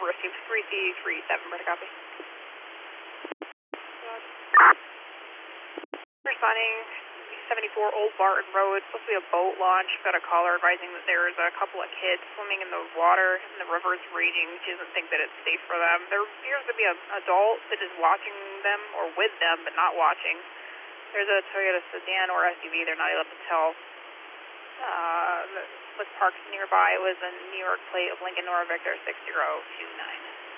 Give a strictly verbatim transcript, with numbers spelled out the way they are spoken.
received three C three seven, better copy. Responding seventy-four Old Barton Road, supposed to be a boat launch. Got a caller advising that there's a couple of kids swimming in the water and the river's raging. She doesn't think that it's safe for them. There appears to be an adult that is watching them or with them but not watching. There's a Toyota sedan or S U V, they're not able to tell. Uh, was parked nearby was a New York plate of Lincoln Nora Victor six zero two nine.